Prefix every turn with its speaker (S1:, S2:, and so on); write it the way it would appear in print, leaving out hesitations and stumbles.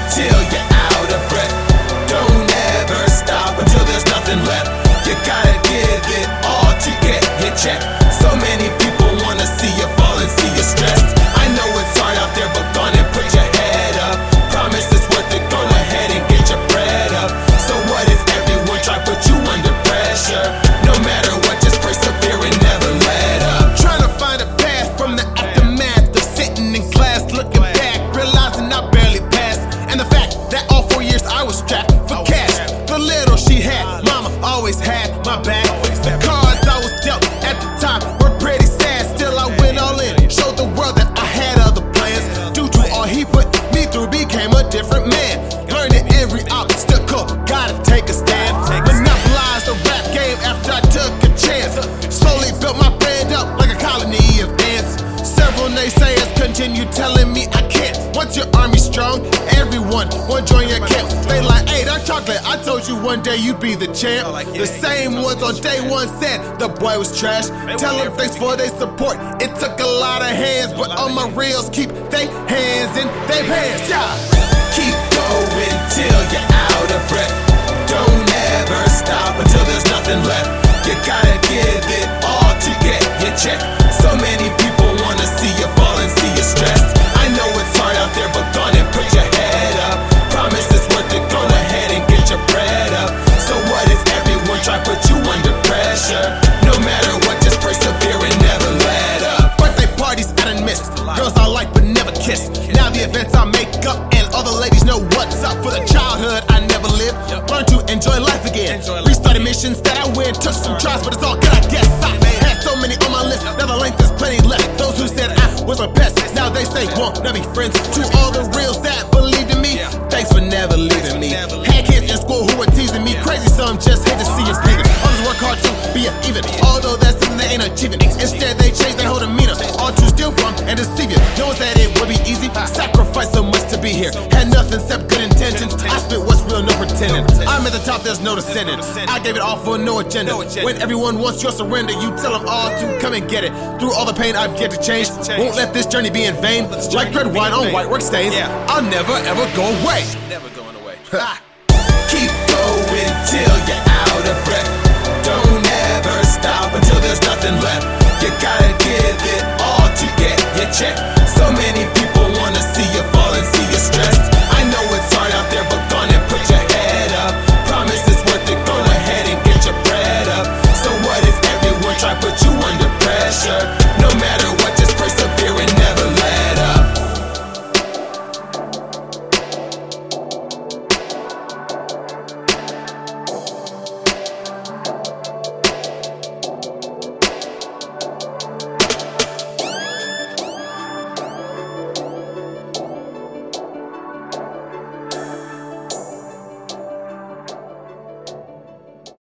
S1: until you're out of breath. Don't ever stop until there's nothing left. You gotta give it all to get your check. So many people wanna see you fall and see you stressed. I know it's hard out there, but go on and put your head up. Promise it's worth it, go ahead and get your bread up. So what if everyone try put you under pressure? No matter what, just persevere and never let up. Trying to find a path from the aftermath of sitting in class, looking back, realizing I barely passed. And the fact that all 4 years I was strapped for cash. The little she had, mama always had my back. The cards I was dealt at the time were pretty sad. Still I went all in, showed the world that I had other plans. Due to all he put me through, became a different man. Learning every obstacle, gotta take a stand. Monopolized the rap game after I took a chance. Slowly built my brand up like a colony of ants. Several naysayers continue telling me I can't. Once your army's strong, everyone will join your camp. They like, hey, Dark Chocolate, I told you one day you'd be the champ. The same ones on day one said the boy was trash. Tell them thanks for their support. It took a lot of hands, but all my reels keep they hands in their pants. Yeah. Keep going till you're out of breath. Don't ever stop until there's nothing left. You gotta give it all to get your check. So many people wanna see you fall and see you stressed. I know it's hard out there, but go on and put your head up. Promise it's worth it, go ahead and get your bread up. So what if everyone try put you under pressure? No matter what, just persevere and never let up. Birthday parties I done missed, girls I like but never kissed. Now the events I make up and other ladies know what's up. For the childhood I never lived, learn to enjoy life again. Restarted missions that I win, took some tries, but it's all good I guess. I had so many on my list, now the length is plenty left. Those who said I was my best, now they say won't not be friends. To all the reals that believed in me, thanks for never leaving me. Had kids in school who were teasing me, crazy some just hate to see us bleeding. Others work hard to be even, although that's something they ain't achieving. Instead they change their whole demeanor, all to steal from and deceive you. Knows that it would be easy, sacrifice so much to be here. Had nothing except good intentions, I spit what's real, no pretending. I'm at the top, there's no descending. I gave it all for no agenda. When everyone wants your surrender, you tell them all to come and get it. Through all the pain I've yet to change, won't let this journey be in vain. Like red wine on white work stains, I'll never ever go away.
S2: Never going away.
S1: Keep going till you're out of breath. Don't ever stop until there's nothing left. You gotta give it all to get your check.